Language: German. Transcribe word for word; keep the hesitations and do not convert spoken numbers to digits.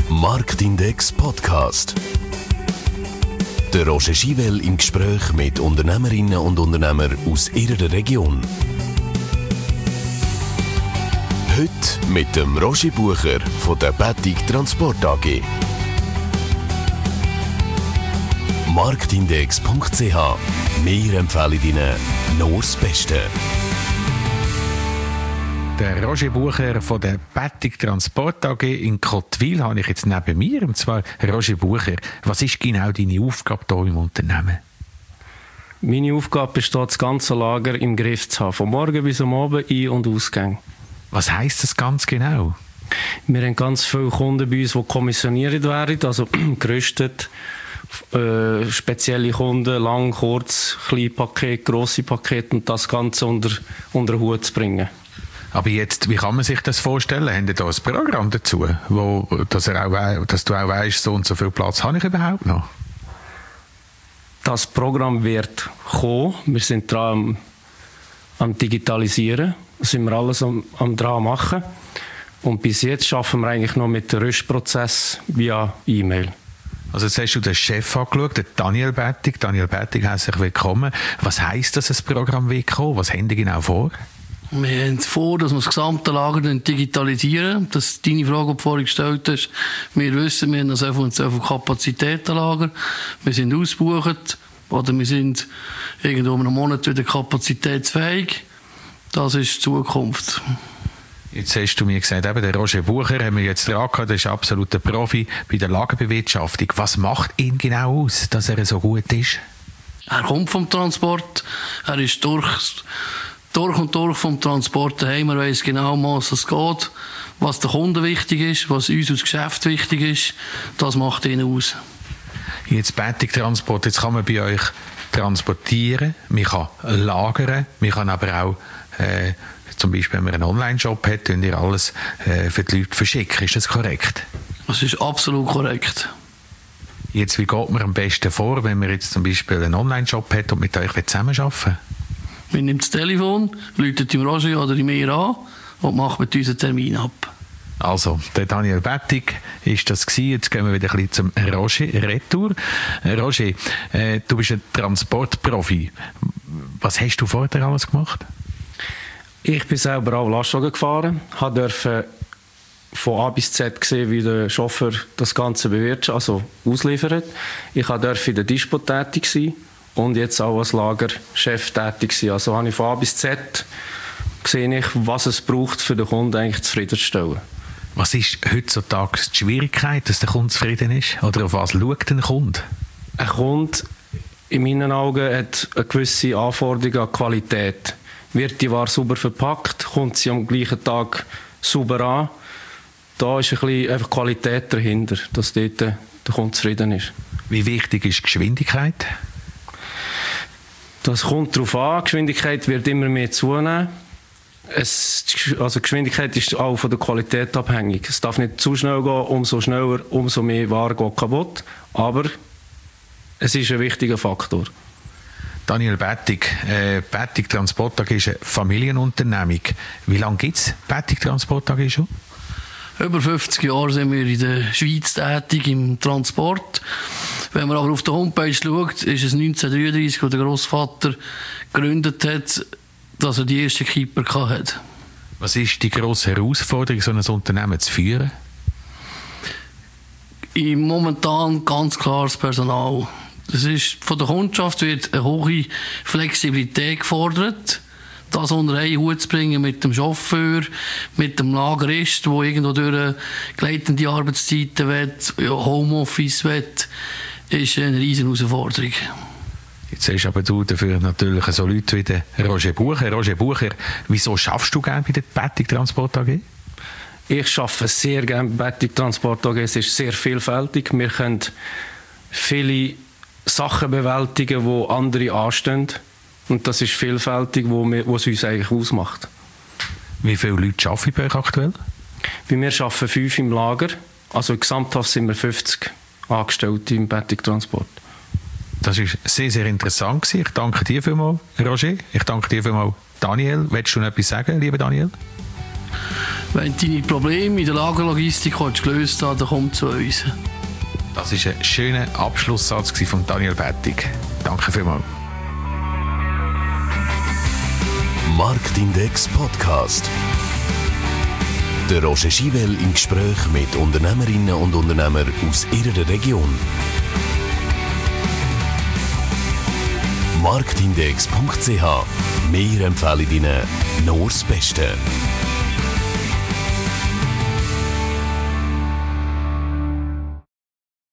Marktindex Podcast. Der Roger Schivel im Gespräch mit Unternehmerinnen und Unternehmern aus ihrer Region. Heute mit dem Roger Bucher von der Bettig Transport A G. Marktindex punkt c h. Wir empfehlen Ihnen nur das Beste. Der Roger Bucher von der Bettig Transport A G in Kottwil habe ich jetzt neben mir. Und zwar, Roger Bucher, was ist genau deine Aufgabe hier im Unternehmen? Meine Aufgabe besteht, das ganze Lager im Griff zu haben. Von morgen bis am Abend, Ein- und Ausgang. Was heisst das ganz genau? Wir haben ganz viele Kunden bei uns, die kommissioniert werden, also gerüstet. Äh, spezielle Kunden, lang, kurz, kleine Pakete, grosse Pakete und das Ganze unter, unter den Hut zu bringen. Aber jetzt, wie kann man sich das vorstellen? Haben Sie da ein Programm dazu, wo, dass, er auch wei- dass du auch weißt, so und so viel Platz habe ich überhaupt noch? Das Programm wird kommen. Wir sind dran am, am Digitalisieren. Da sind wir alles am, am dran machen. Und bis jetzt arbeiten wir eigentlich noch mit dem Rüstprozess via E-Mail. Also jetzt hast du den Chef angeschaut, den Daniel Bettig. Daniel Bettig, herzlich willkommen. Was heisst das, das Programm wird kommen? Was haben Sie genau vor? Wir haben vor, dass wir das gesamte Lager digitalisieren. Das ist deine Frage, die du vorhin gestellt hast. Wir wissen, wir haben noch so viel, so viel Kapazitätenlager. Wir sind ausgebucht. Oder wir sind irgendwo in einem Monat wieder kapazitätsfähig. Das ist die Zukunft. Jetzt hast du mir gesagt, eben, der Roger Bucher haben wir jetzt dran gehabt, der ist absoluter Profi bei der Lagerbewirtschaftung. Was macht ihn genau aus, dass er so gut ist? Er kommt vom Transport. Er ist durch, durch und durch vom Transport daheim. Er weiss genau, was es geht, was den Kunden wichtig ist, was uns als Geschäft wichtig ist. Das macht ihn aus. Jetzt Bettig Transport, jetzt kann man bei euch transportieren, man kann lagern, man kann aber auch äh, zum Beispiel, wenn man einen Online-Shop hat, könnt ihr alles äh, für die Leute verschicken. Ist das korrekt? Das ist absolut korrekt. Jetzt, wie geht man am besten vor, wenn man jetzt zum Beispiel einen Online-Shop hat und mit euch zusammenarbeiten will? Man nimmt das Telefon, läutet im Roger oder mir an und macht mit uns einen Termin ab. Also, der Daniel Bettig ist das gewesen. Jetzt gehen wir wieder ein bisschen zum Roger Retour. Äh, Roger, äh, du bist ein Transportprofi. Was hast du vorher alles gemacht? Ich bin selber auch Lastwagen gefahren, durfte von A bis Z sehen, wie der Chauffeur das Ganze bewirtschaftet, also ausliefert. Ich durfte in der Dispo tätig sein und jetzt auch als Lagerchef tätig sein. Also habe ich von A bis Z gesehen, ich, was es braucht, für den Kunden eigentlich zufriedenzustellen. Was ist heutzutage die Schwierigkeit, dass der Kunde zufrieden ist? Oder auf was schaut ein Kunde? Ein Kunde, in meinen Augen, hat eine gewisse Anforderung an Qualität. Wird die Ware sauber verpackt, kommt sie am gleichen Tag sauber an. Da ist ein bisschen einfach Qualität dahinter, dass dort der Kunde zufrieden ist. Wie wichtig ist Geschwindigkeit? Das kommt darauf an. Die Geschwindigkeit wird immer mehr zunehmen. Es, also die Geschwindigkeit ist auch von der Qualität abhängig. Es darf nicht zu schnell gehen, umso schneller, umso mehr Ware geht kaputt. Aber es ist ein wichtiger Faktor. Daniel Bettig, äh, Bettig Transport A G ist eine Familienunternehmung. Wie lange gibt es Bettig Transport A G schon? Über fünfzig Jahre sind wir in der Schweiz tätig im Transport. Wenn man aber auf der Homepage schaut, ist es neunzehnhundertdreiunddreißig, wo der Grossvater gegründet hat, dass er die ersten Kipper hatte. Was ist die grosse Herausforderung, so ein Unternehmen zu führen? Im momentan ganz klar das Personal. Das ist, von der Kundschaft wird eine hohe Flexibilität gefordert, das unter einen Hut zu bringen mit dem Chauffeur, mit dem Lagerist, der irgendwo durch gleitende Arbeitszeiten will, Homeoffice will, ist eine riesige Herausforderung. Jetzt hast aber du dafür natürlich so Leute wie der Roger Bucher. Roger Bucher, wieso schaffst du gerne bei der Bettig Transport A G? Ich arbeite sehr gerne bei Bettig Transport A G. Es ist sehr vielfältig. Wir können viele Sachen bewältigen, die andere anstehen. Und das ist vielfältig, was uns eigentlich ausmacht. Wie viele Leute arbeiten bei euch aktuell? Bei mir arbeiten fünf im Lager. Also gesamthaft sind wir fünfzig Angestellte im Bettig Transport. Das war sehr, sehr interessant. Ich danke dir vielmals, Roger. Ich danke dir vielmals, Daniel. Willst du noch etwas sagen, lieber Daniel? wenn du deine Probleme in der Lagerlogistik gelöst hast, dann komm zu uns. Das war ein schöner Abschlusssatz von Daniel Bettig. Danke vielmals. Marktindex Podcast. Der Roger Schivel im Gespräch mit Unternehmerinnen und Unternehmern aus ihrer Region. marktindex punkt c h. Wir empfehlen Ihnen nur das Beste.